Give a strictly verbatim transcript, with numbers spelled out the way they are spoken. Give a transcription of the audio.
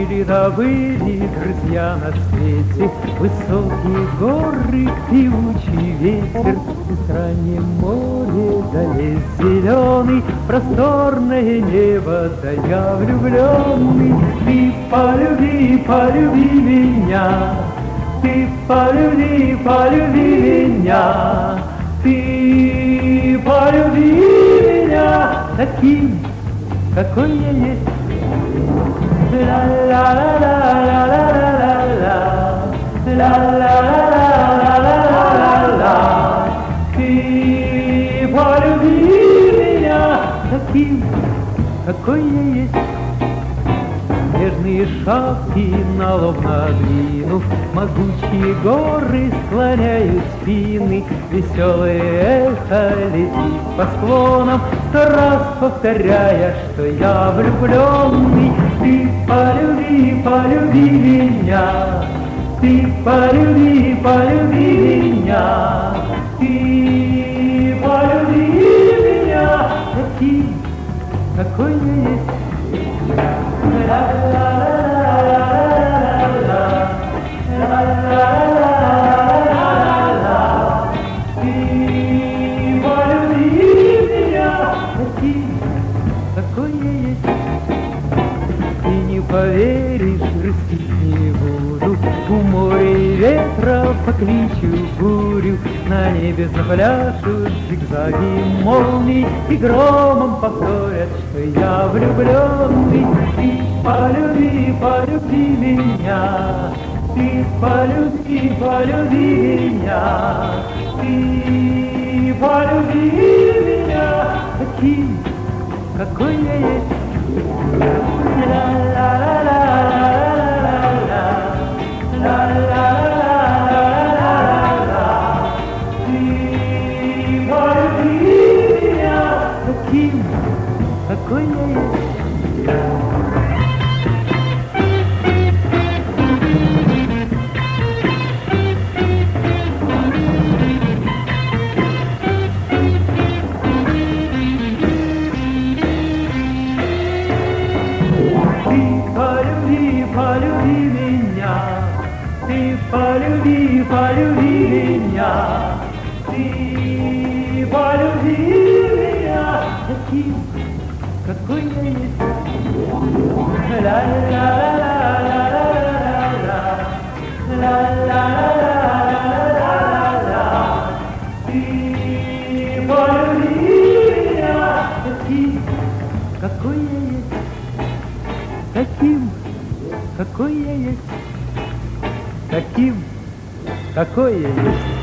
Были-то были друзья на свете, высокие горы, певучий ветер, бескрайнее море, да лес зеленый, просторное небо, да я влюбленный. Ты полюби, полюби меня, ты полюби, полюби меня, ты полюби меня таким, какой я есть. Ла-ла-ла-ла-ла-ла-ла-ла-ла-ла-ла-ла. Ты полюби меня таким, какой я есть. Нежные шапки на лоб надвинув, могучие горы склоняют спины, веселое эхо летит по склонам, сто раз повторяя, что я влюбленный. Ты полюби, полюби меня, ты полюби, полюби меня, ты полюби меня таким, какой я есть. Ты полюби меня таким, какой я есть. Ты не поверишь, грустить не буду, у моря и ветра покличу бурю, на небе запляшут зигзаги молний и громом повторят, что я влюбленный. Ты полюби, полюби меня, ты полюби, полюби меня, ты полюби меня таким, какой я есть. Ла-ла-ла-ла-ла-ла-ла, ла-ла-ла-ла-ла-ла-ла. Ты полюби меня таким, какой я есть. Ты полюби, полюби меня, ты полюби, полюби меня, ты полюби меня таким, какой я есть. Ла-ла-ла-ла-ла-ла-ла-ла, ла-ла-ла-ла-ла-ла-ла-ла. Ты полюби меня таким, какой я есть. Таким, какой я есть, таким, какой я есть.